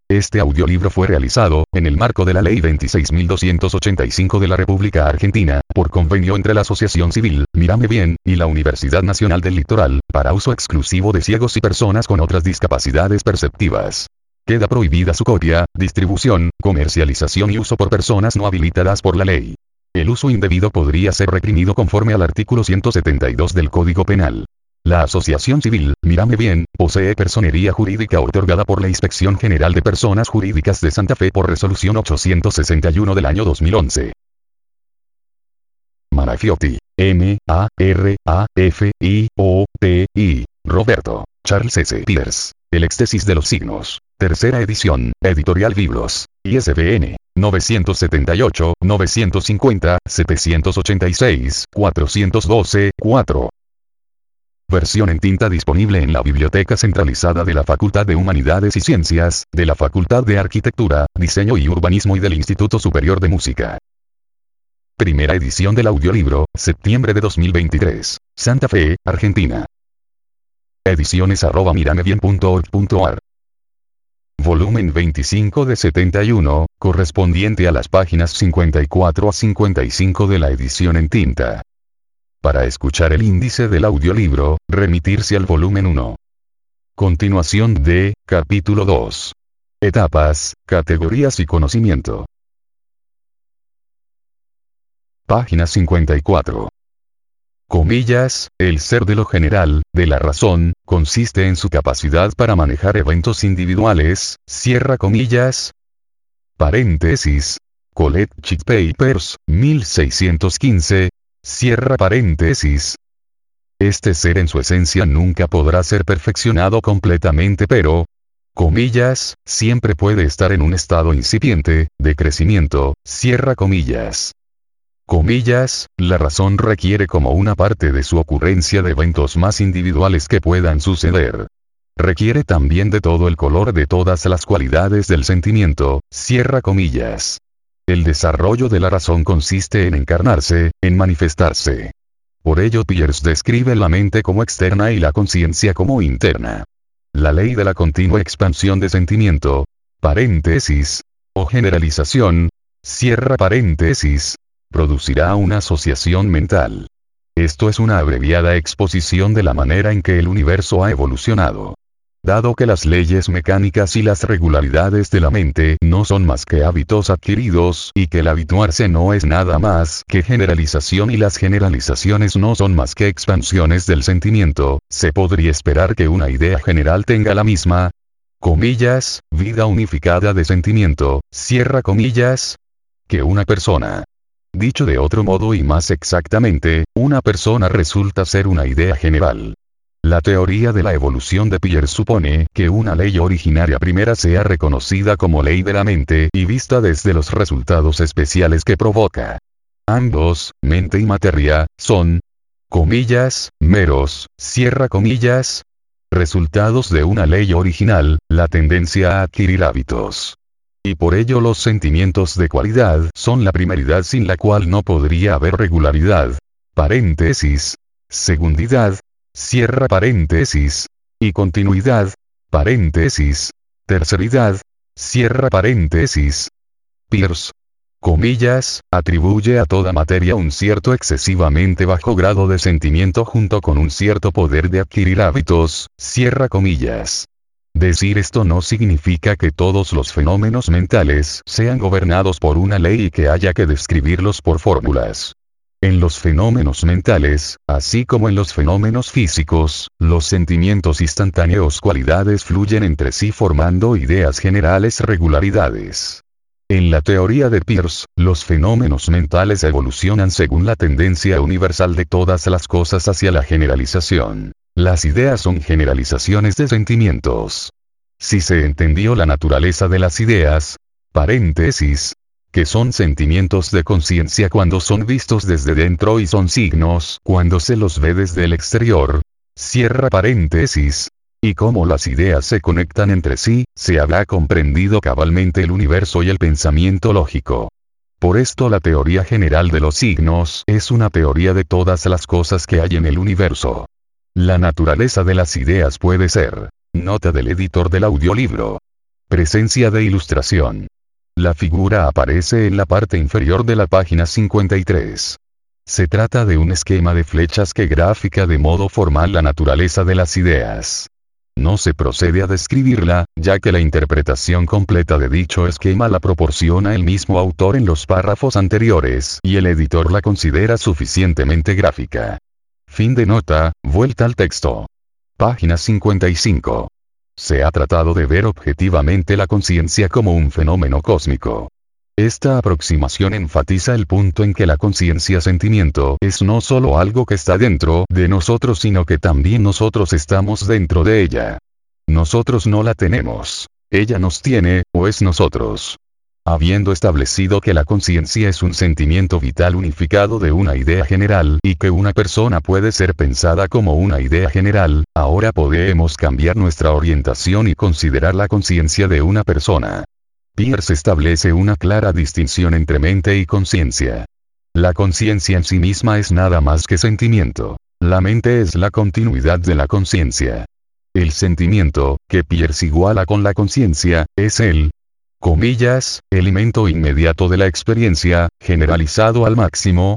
Este audiolibro fue realizado, en el marco de la Ley 26.285 de la República Argentina, por convenio entre la Asociación Civil, Mírame Bien, y la Universidad Nacional del Litoral, para uso exclusivo de ciegos y personas con otras discapacidades perceptivas. Queda prohibida su copia, distribución, comercialización y uso por personas no habilitadas por la ley. El uso indebido podría ser reprimido conforme al artículo 172 del Código Penal. La Asociación Civil, Mírame Bien, posee personería jurídica otorgada por la Inspección General de Personas Jurídicas de Santa Fe por resolución 861 del año 2011. Marafiotti. M-A-R-A-F-I-O-T-I. Roberto. Charles S. Pierce. El éxtasis de los signos. Tercera edición. Editorial Biblos. ISBN. 978-950-786-412-4. Versión en tinta disponible en la Biblioteca Centralizada de la Facultad de Humanidades y Ciencias, de la Facultad de Arquitectura, Diseño y Urbanismo y del Instituto Superior de Música. Primera edición del audiolibro, septiembre de 2023. Santa Fe, Argentina. Ediciones@miramebien.org.ar. Volumen 25 de 71, correspondiente a las páginas 54 a 55 de la edición en tinta. Para escuchar el índice del audiolibro, remitirse al volumen 1. Continuación de, capítulo 2. Etapas, categorías y conocimiento. Página 54. Comillas, el ser de lo general, de la razón, consiste en su capacidad para manejar eventos individuales, cierra comillas. Paréntesis. Collected Papers, 1615. Cierra paréntesis. Este ser en su esencia nunca podrá ser perfeccionado completamente pero, comillas, siempre puede estar en un estado incipiente, de crecimiento, cierra comillas. Comillas, la razón requiere como una parte de su ocurrencia de eventos más individuales que puedan suceder. Requiere también de todo el color de todas las cualidades del sentimiento, cierra comillas. El desarrollo de la razón consiste en encarnarse, en manifestarse. Por ello Pierce describe la mente como externa y la conciencia como interna. La ley de la continua expansión de sentimiento, paréntesis, o generalización, cierra paréntesis, producirá una asociación mental. Esto es una abreviada exposición de la manera en que el universo ha evolucionado. Dado que las leyes mecánicas y las regularidades de la mente no son más que hábitos adquiridos y que el habituarse no es nada más que generalización y las generalizaciones no son más que expansiones del sentimiento, se podría esperar que una idea general tenga la misma, comillas, vida unificada de sentimiento, cierra comillas, que una persona. Dicho de otro modo y más exactamente, una persona resulta ser una idea general. La teoría de la evolución de Pierce supone que una ley originaria primera sea reconocida como ley de la mente y vista desde los resultados especiales que provoca. Ambos, mente y materia, son, comillas, meros, cierra comillas, resultados de una ley original, la tendencia a adquirir hábitos. Y por ello los sentimientos de cualidad son la primeridad sin la cual no podría haber regularidad, paréntesis, segundidad, cierra paréntesis, y continuidad, paréntesis, terceridad, cierra paréntesis. Pierce, comillas, atribuye a toda materia un cierto excesivamente bajo grado de sentimiento junto con un cierto poder de adquirir hábitos, cierra comillas. Decir esto no significa que todos los fenómenos mentales sean gobernados por una ley y que haya que describirlos por fórmulas. En los fenómenos mentales, así como en los fenómenos físicos, los sentimientos instantáneos cualidades fluyen entre sí formando ideas generales regularidades. En la teoría de Pierce, los fenómenos mentales evolucionan según la tendencia universal de todas las cosas hacia la generalización. Las ideas son generalizaciones de sentimientos. Si se entendió la naturaleza de las ideas, paréntesis, que son sentimientos de conciencia cuando son vistos desde dentro y son signos cuando se los ve desde el exterior, cierra paréntesis, y cómo las ideas se conectan entre sí, se habrá comprendido cabalmente el universo y el pensamiento lógico. Por esto la teoría general de los signos es una teoría de todas las cosas que hay en el universo. La naturaleza de las ideas puede ser. Nota del editor del audiolibro. Presencia de ilustración. La figura aparece en la parte inferior de la página 53. Se trata de un esquema de flechas que grafica de modo formal la naturaleza de las ideas. No se procede a describirla, ya que la interpretación completa de dicho esquema la proporciona el mismo autor en los párrafos anteriores y el editor la considera suficientemente gráfica. Fin de nota, vuelta al texto. Página 55. Se ha tratado de ver objetivamente la conciencia como un fenómeno cósmico. Esta aproximación enfatiza el punto en que la conciencia-sentimiento es no solo algo que está dentro de nosotros, sino que también nosotros estamos dentro de ella. Nosotros no la tenemos. Ella nos tiene, o es nosotros. Habiendo establecido que la conciencia es un sentimiento vital unificado de una idea general y que una persona puede ser pensada como una idea general, ahora podemos cambiar nuestra orientación y considerar la conciencia de una persona. Peirce establece una clara distinción entre mente y conciencia. La conciencia en sí misma es nada más que sentimiento. La mente es la continuidad de la conciencia. El sentimiento, que Peirce iguala con la conciencia, es el elemento inmediato de la experiencia, generalizado al máximo,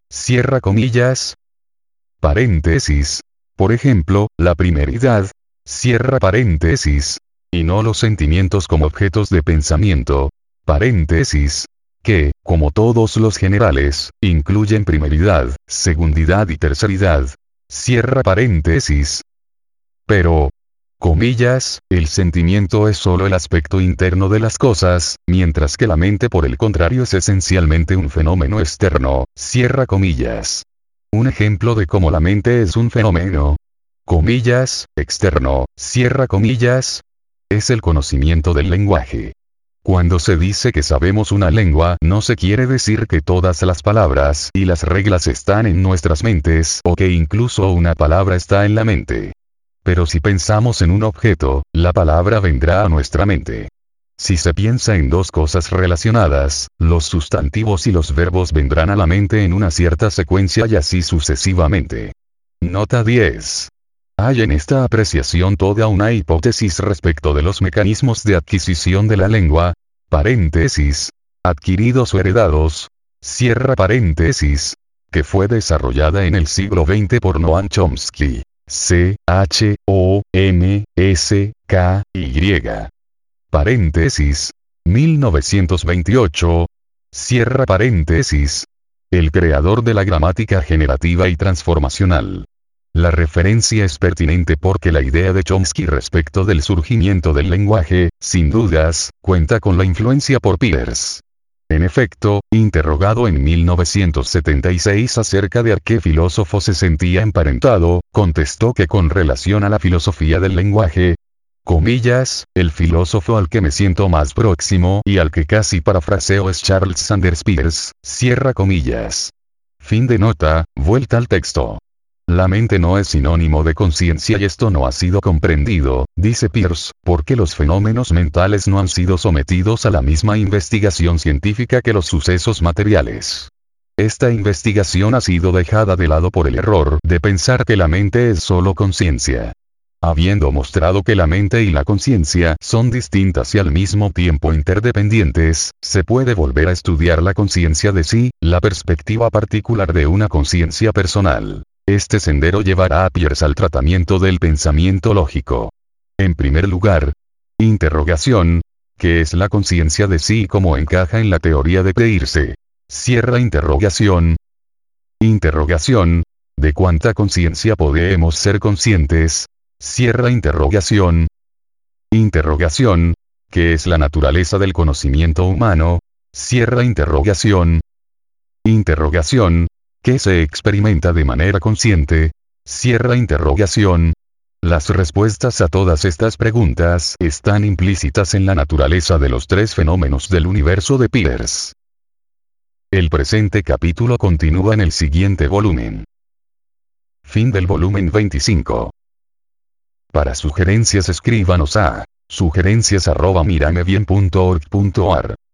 paréntesis. Por ejemplo, la primeridad, y no los sentimientos como objetos de pensamiento, que, como todos los generales, incluyen primeridad, segundidad y terceridad, pero, el sentimiento es solo el aspecto interno de las cosas, mientras que la mente por el contrario es esencialmente un fenómeno externo, Un ejemplo de cómo la mente es un fenómeno, externo, es el conocimiento del lenguaje. Cuando se dice que sabemos una lengua, no se quiere decir que todas las palabras y las reglas están en nuestras mentes o que incluso una palabra está en la mente. Pero si pensamos en un objeto, la palabra vendrá a nuestra mente. Si se piensa en dos cosas relacionadas, los sustantivos y los verbos vendrán a la mente en una cierta secuencia y así sucesivamente. Nota 10. Hay en esta apreciación toda una hipótesis respecto de los mecanismos de adquisición de la lengua, adquiridos o heredados, que fue desarrollada en el siglo XX por Noam Chomsky, Chomsky, 1928, el creador de la gramática generativa y transformacional. La referencia es pertinente porque la idea de Chomsky respecto del surgimiento del lenguaje, sin dudas, cuenta con la influencia por Peirce. En efecto, interrogado en 1976 acerca de a qué filósofo se sentía emparentado, contestó que con relación a la filosofía del lenguaje, el filósofo al que me siento más próximo y al que casi parafraseo es Charles Sanders Peirce, Fin de nota, vuelta al texto. La mente no es sinónimo de conciencia y esto no ha sido comprendido, dice Peirce, porque los fenómenos mentales no han sido sometidos a la misma investigación científica que los sucesos materiales. Esta investigación ha sido dejada de lado por el error de pensar que la mente es solo conciencia. Habiendo mostrado que la mente y la conciencia son distintas y al mismo tiempo interdependientes, se puede volver a estudiar la conciencia de sí, la perspectiva particular de una conciencia personal. Este sendero llevará a Peirce al tratamiento del pensamiento lógico. En primer lugar, interrogación, ¿qué es la conciencia de sí y cómo encaja en la teoría de Peirce? Interrogación, ¿de cuánta conciencia podemos ser conscientes? Interrogación, ¿qué es la naturaleza del conocimiento humano? Interrogación, ¿qué se experimenta de manera consciente? Las respuestas a todas estas preguntas están implícitas en la naturaleza de los tres fenómenos del universo de Peirce. El presente capítulo continúa en el siguiente volumen. Fin del volumen 25. Para sugerencias escríbanos a sugerencias@miramebien.org.ar